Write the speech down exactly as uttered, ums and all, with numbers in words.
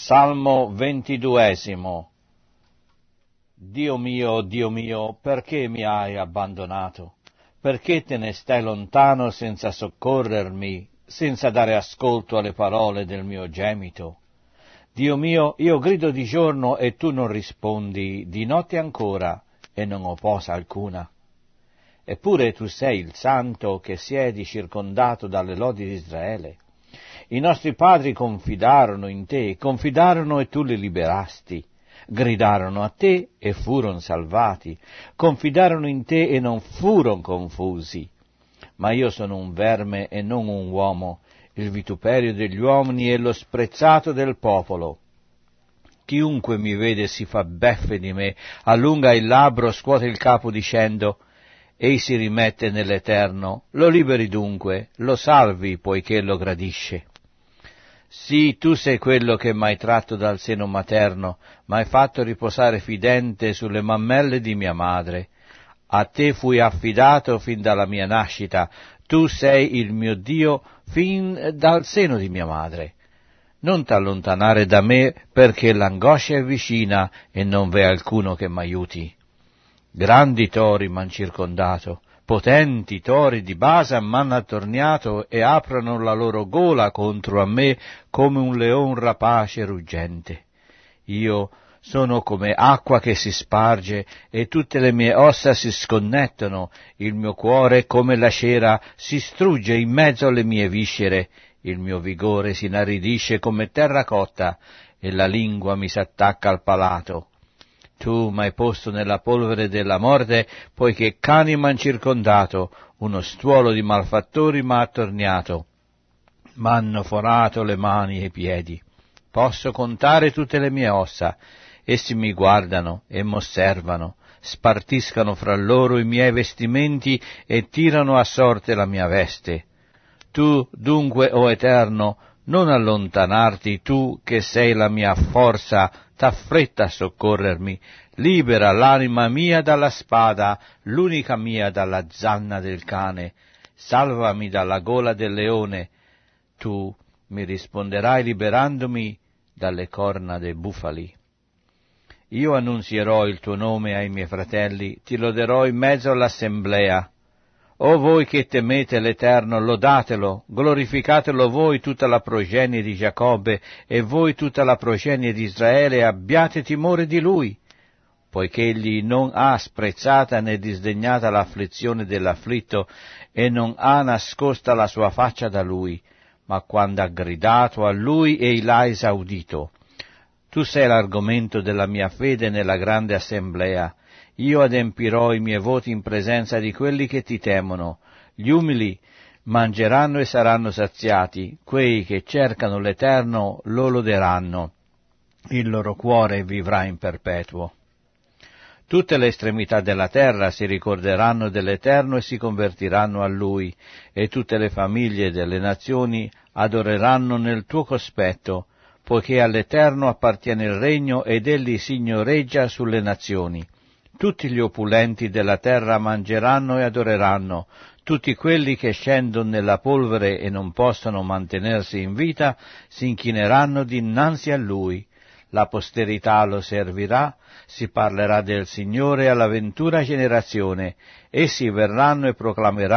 Salmo ventiduesimo. Dio mio, Dio mio, perché mi hai abbandonato? Perché te ne stai lontano senza soccorrermi, senza dare ascolto alle parole del mio gemito? Dio mio, io grido di giorno e tu non rispondi, di notte ancora e non ho posa alcuna. Eppure tu sei il santo che siedi circondato dalle lodi di Israele. I nostri padri confidarono in te, confidarono e tu li liberasti. Gridarono a te e furono salvati, confidarono in te e non furono confusi. Ma io sono un verme e non un uomo, il vituperio degli uomini e lo sprezzato del popolo. Chiunque mi vede si fa beffe di me, allunga il labbro, scuote il capo dicendo: ei si rimette nell'Eterno, lo liberi dunque, lo salvi poiché lo gradisce. Sì, tu sei quello che m'hai tratto dal seno materno, m'hai fatto riposare fidente sulle mammelle di mia madre. A te fui affidato fin dalla mia nascita, tu sei il mio Dio fin dal seno di mia madre. Non t'allontanare da me, perché l'angoscia è vicina e non v'è alcuno che m'aiuti. Grandi tori m'han circondato, potenti tori di Basa m'hanno attorniato e aprono la loro gola contro a me come un leon rapace ruggente. Io sono come acqua che si sparge e tutte le mie ossa si sconnettono, il mio cuore come la cera si strugge in mezzo alle mie viscere, il mio vigore si inaridisce come terra cotta e la lingua mi s'attacca al palato. Tu m'hai posto nella polvere della morte, poiché cani m'han circondato, uno stuolo di malfattori m'ha attorniato. M'hanno forato le mani e i piedi. Posso contare tutte le mie ossa. Essi mi guardano e m'osservano, spartiscano fra loro i miei vestimenti e tirano a sorte la mia veste. Tu, dunque, o Eterno, non allontanarti, tu che sei la mia forza, t'affretta a soccorrermi, libera l'anima mia dalla spada, l'unica mia dalla zanna del cane, salvami dalla gola del leone, tu mi risponderai liberandomi dalle corna dei bufali. Io annunzierò il tuo nome ai miei fratelli, ti loderò in mezzo all'assemblea. O voi che temete l'Eterno, lodatelo, glorificatelo voi tutta la progenie di Giacobbe, e voi tutta la progenie di Israele, abbiate timore di Lui, poiché Egli non ha sprezzata né disdegnata l'afflizione dell'afflitto, e non ha nascosta la sua faccia da Lui, ma quando ha gridato a Lui, Ei l'ha esaudito. Tu sei l'argomento della mia fede nella grande assemblea. Io adempirò i miei voti in presenza di quelli che ti temono. Gli umili mangeranno e saranno saziati, quei che cercano l'Eterno lo loderanno. Il loro cuore vivrà in perpetuo. Tutte le estremità della terra si ricorderanno dell'Eterno e si convertiranno a Lui, e tutte le famiglie delle nazioni adoreranno nel tuo cospetto, poiché all'Eterno appartiene il regno ed Egli signoreggia sulle nazioni. Tutti gli opulenti della terra mangeranno e adoreranno, tutti quelli che scendono nella polvere e non possono mantenersi in vita si inchineranno dinanzi a Lui. La posterità lo servirà, si parlerà del Signore alla ventura generazione, essi verranno e proclameranno